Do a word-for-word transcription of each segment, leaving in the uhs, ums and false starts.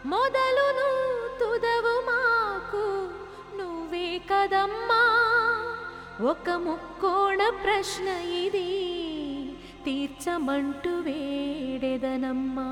మొదలును తుదవు మాకు నువ్వే కదమ్మా. ఒక ముక్కోణ ప్రశ్న ఇది తీర్చమంటూ వేడెదనమ్మా.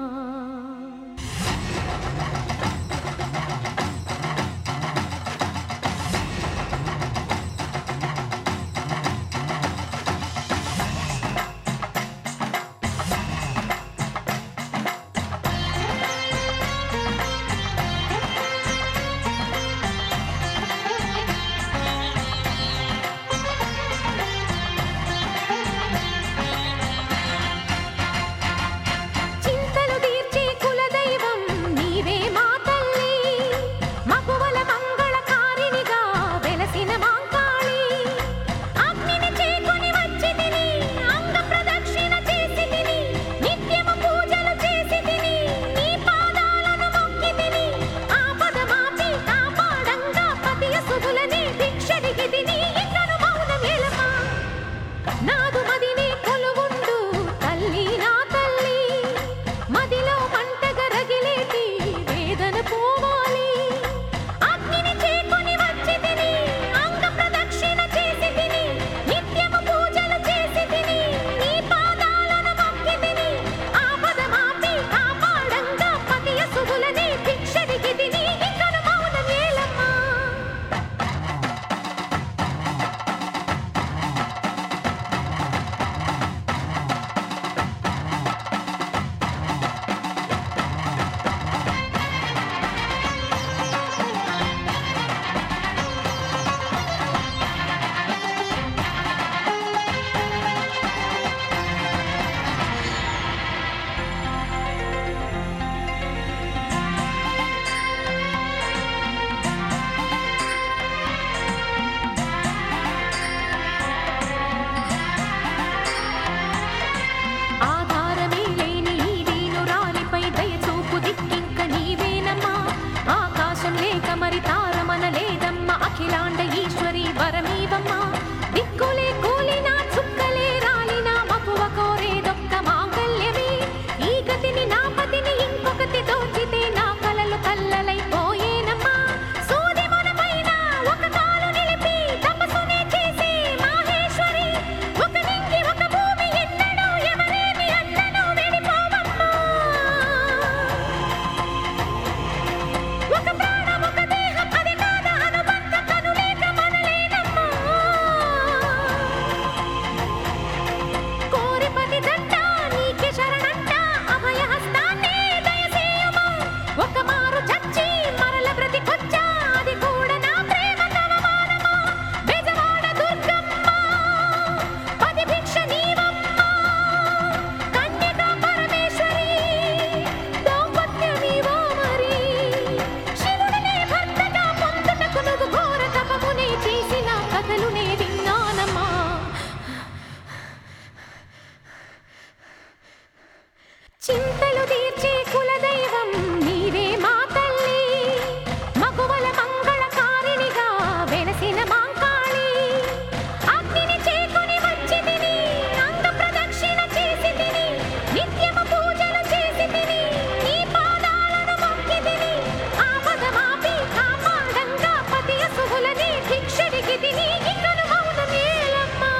చింతలు తీర్చే కులదైవం నీవే మా తల్లి, మగువల మంగళకారిణిగా వెలసిన మాంకాళి. అగ్నిని చేకొని వచ్చి తిని అంగ ప్రదక్షిణ చేసి తిని నిత్యము పూజలు చేసి తిని నీ పాదాలను మొక్కి తిని ఆపద మాపి కాపాడంగా పతి అసువులని భిక్షడికి తిని ఇకను మౌనమేలమ్మా.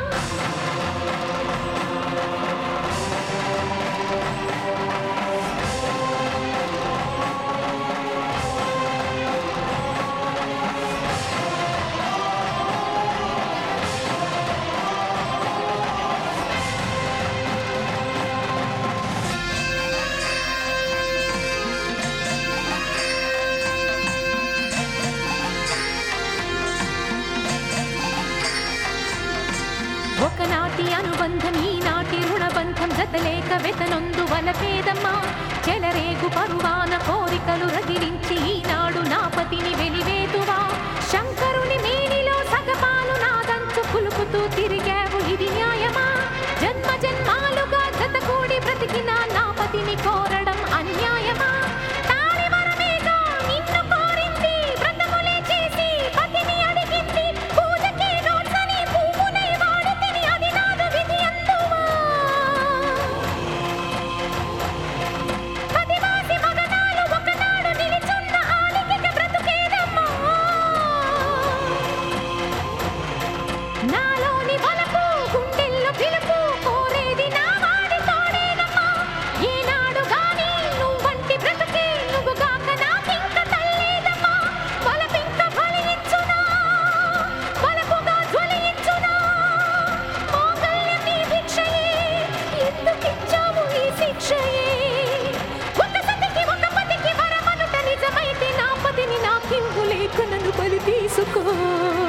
ఒకనాటి అనుబంధం ఈనాటి రుణబంధం జతలేక వెతనొందు వలపేదమ్మా. చెలరేగు పరువాన కోరికలు రగిలించి ఈనాడు నా పతిని వెలివేతువా. శంకరుని మేనిలో సగపాలు నాదంచు కులుకుతూ తిరిగావు, ఇది న్యాయమా? జన్మ జన్మాలుగా జత కూడి బ్రతికిన నా పతిని కోరడం అన్యాయమా? తీసుకో